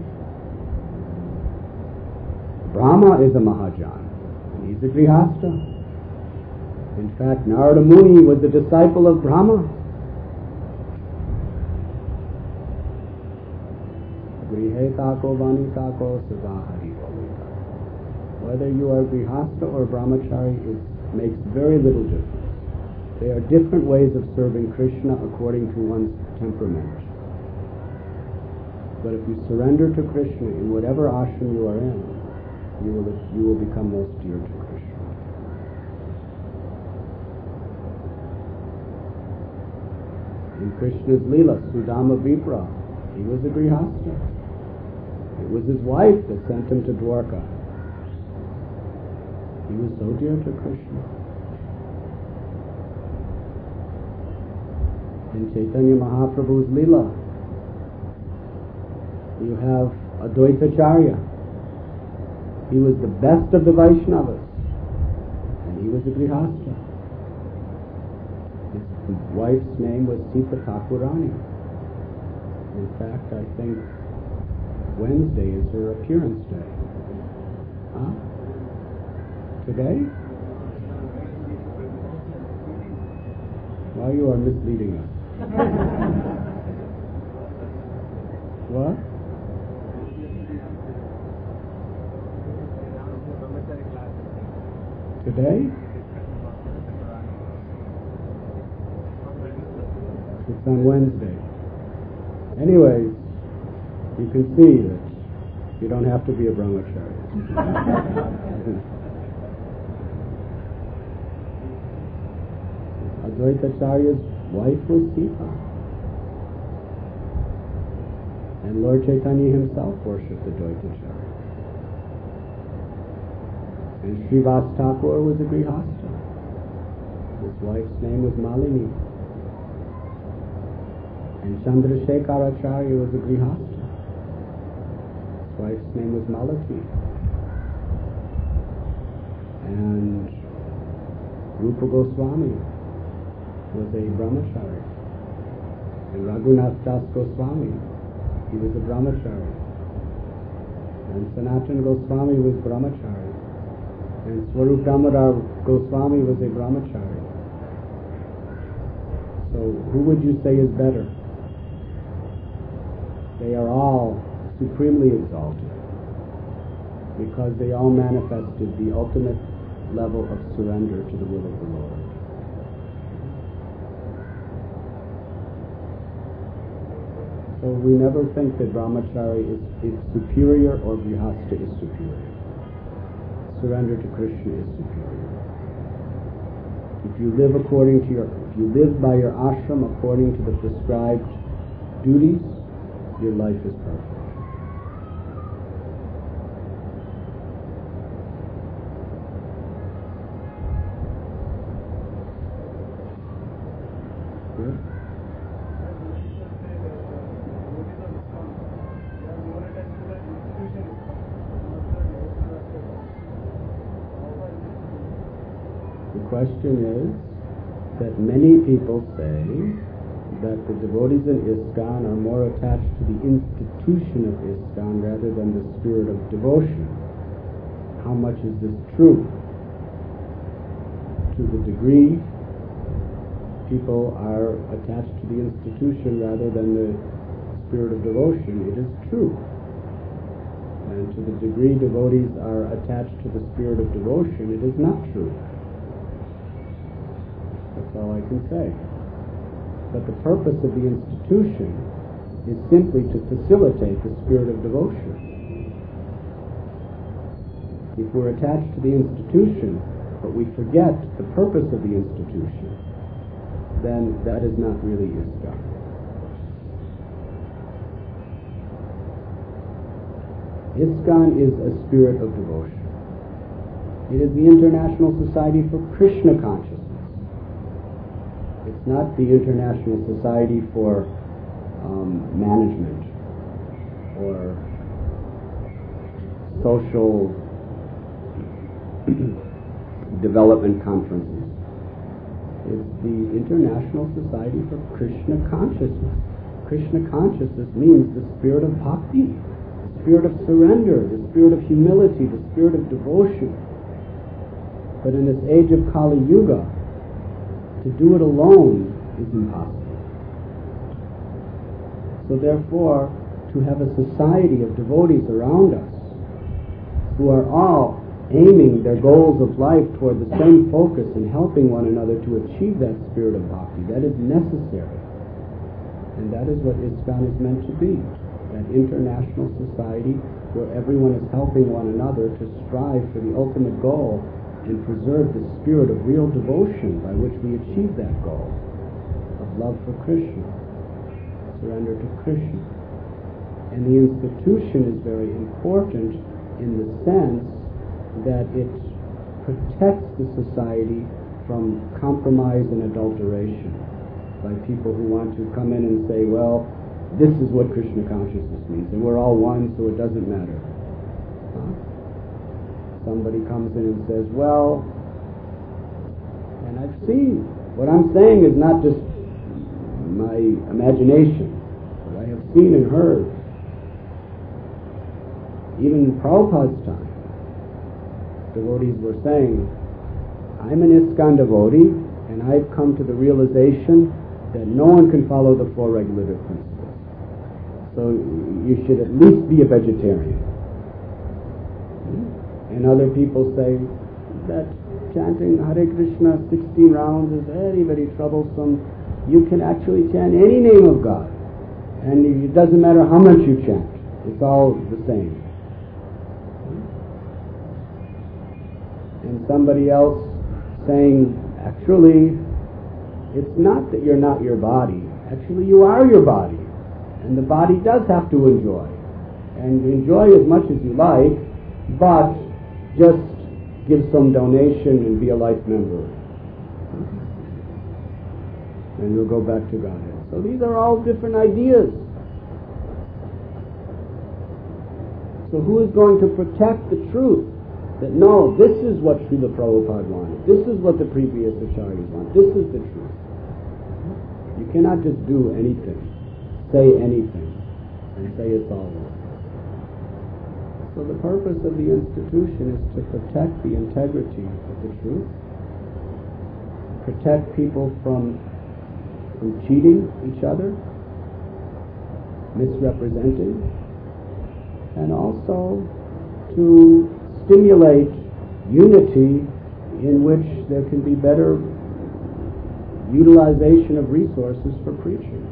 Speaker 1: Brahma is a Mahajan. And he's a grihastha. In fact, Narada Muni was a disciple of Brahma. Grihetako vanitako sazahari volita. Whether you are grihastha or brahmachari, it makes very little difference. They are different ways of serving Krishna according to one's temperament. But if you surrender to Krishna in whatever ashram you are in, you will become most dear to Krishna. In Krishna's Leela, Sudama Vipra, he was a grihastha. It was his wife that sent him to Dwarka. He was so dear to Krishna. In Chaitanya Mahaprabhu's Leela, you have Advaitacharya. He was the best of the Vaishnavas, and he was a grihastha. His wife's name was Sita Thakurani. In fact, I think Wednesday is her appearance day. Huh? Today? Why you are misleading us? What? Today? It's on Wednesday. Anyways, you can see that you don't have to be a brahmachari. Advaitacharya's wife was Sita. And Lord Chaitanya himself worshipped Advaitacharya. And Srivas Thakur was a grihastha. His wife's name was Malini. And Chandrasekharacharya was a grihastha. His wife's name was Malati. And Rupa Goswami was a brahmachari. And Raghunath Das Goswami, he was a brahmachari. And Sanatana Goswami was brahmachari. And Swarup Damodar Goswami was a brahmachari. So who would you say is better? They are all supremely exalted because they all manifested the ultimate level of surrender to the will of the Lord. So we never think that brahmachari is superior or grihastha is superior. Surrender to Krishna is superior. If you live by your ashram according to the prescribed duties, your life is perfect. The question is that many people say that the devotees in ISKCON are more attached to the institution of ISKCON rather than the spirit of devotion. How much is this true? To the degree people are attached to the institution rather than the spirit of devotion, it is true. And to the degree devotees are attached to the spirit of devotion, it is not true. That's all I can say. But the purpose of the institution is simply to facilitate the spirit of devotion. If we're attached to the institution, but we forget the purpose of the institution, then that is not really ISKCON. ISKCON is a spirit of devotion. It is the International Society for Krishna Consciousness. It's not the International Society for management or social development conferences. It's the International Society for Krishna Consciousness. Krishna Consciousness means the spirit of bhakti, the spirit of surrender, the spirit of humility, the spirit of devotion. But in this age of Kali Yuga, to do it alone is impossible. So therefore, to have a society of devotees around us who are all aiming their goals of life toward the same focus and helping one another to achieve that spirit of bhakti, that is necessary. And that is what ISKCON is meant to be, that international society where everyone is helping one another to strive for the ultimate goal and preserve the spirit of real devotion by which we achieve that goal of love for Krishna, surrender to Krishna. And the institution is very important in the sense that it protects the society from compromise and adulteration by people who want to come in and say, well, this is what Krishna consciousness means, and we're all one, so it doesn't matter. Somebody comes in and says, well, and I've seen, what I'm saying is not just my imagination, but I have seen and heard, even in Prabhupada's time, devotees were saying, I'm an ISKCON devotee, and I've come to the realization that no one can follow the four regulative principles. So you should at least be a vegetarian. And other people say that chanting Hare Krishna 16 rounds is very, very troublesome. You can actually chant any name of God, and it doesn't matter how much you chant. It's all the same. And somebody else saying, actually, it's not that you're not your body. Actually, you are your body. And the body does have to enjoy. And enjoy as much as you like, but just give some donation and be a life member. And you'll go back to Godhead. So these are all different ideas. So who is going to protect the truth? That no, this is what Srila Prabhupada wanted. This is what the previous acharyas want. This is the truth. You cannot just do anything, say anything, and say it's all right. So the purpose of the institution is to protect the integrity of the truth, protect people from cheating each other, misrepresenting, and also to stimulate unity in which there can be better utilization of resources for preaching.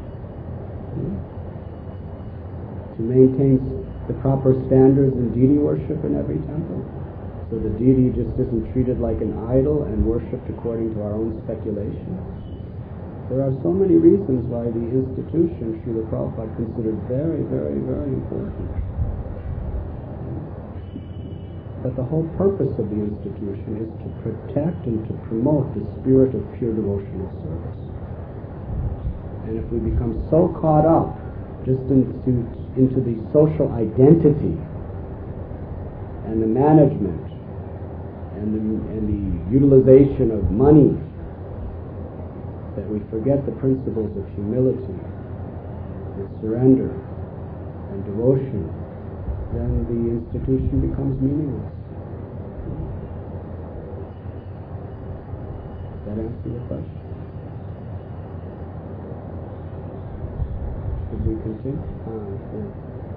Speaker 1: To maintain the proper standards in deity worship in every temple, so the deity just isn't treated like an idol and worshipped according to our own speculation. There are so many reasons why the institution Srila Prabhupada considered very, very, very important. But the whole purpose of the institution is to protect and to promote the spirit of pure devotional service. And if we become so caught up just into the social identity and the management and the utilization of money, that we forget the principles of humility and surrender and devotion, then the institution becomes meaningless. Does that answer your question? Should we continue? Yeah.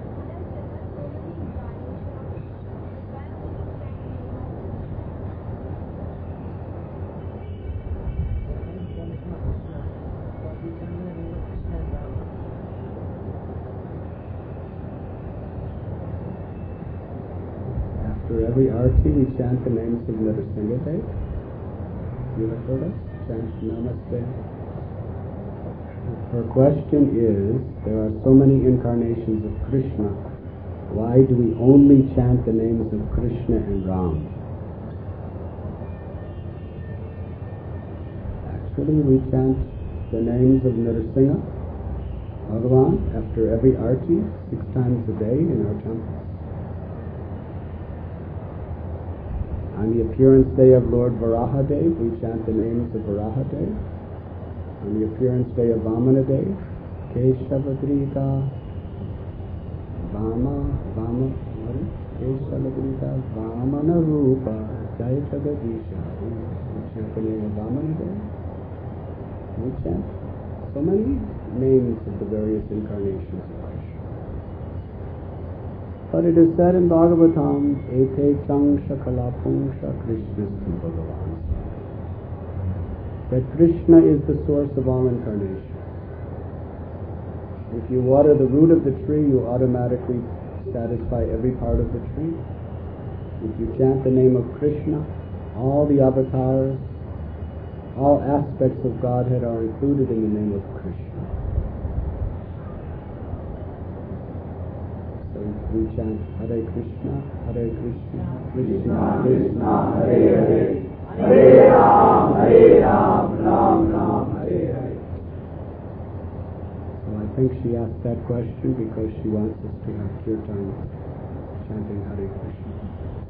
Speaker 1: After every arti, we chant the names of Nrsimha Dev. You have heard us chant Namaste. Her question is, there are so many incarnations of Krishna, why do we only chant the names of Krishna and Ram? Actually, we chant the names of Nrsimha, Bhagavan, after every arti, 6 times a day in our temple. On the appearance day of Lord Varahadev, we chant the names of Varahadev. On the appearance day of Vamanadev, Keshavadrita, Keshavadrita, Vamana Rupa, Jai Jagadisha. We chant the name of Vamanadev. We chant so many names of the various incarnations of Krishna. But it is said in Bhagavatam, Ete Chang Shakala Pungsha Krishna Bhagavan, that Krishna is the source of all incarnation. If you water the root of the tree, you automatically satisfy every part of the tree. If you chant the name of Krishna, all the avatars, all aspects of Godhead are included in the name of Krishna. We chant Hare Krishna, Krishna Krishna, Hare Hare, Hare Ram, Ram Ram, Hare Hare. So I think she asked that question because she wants us to have kirtan chanting Hare Krishna.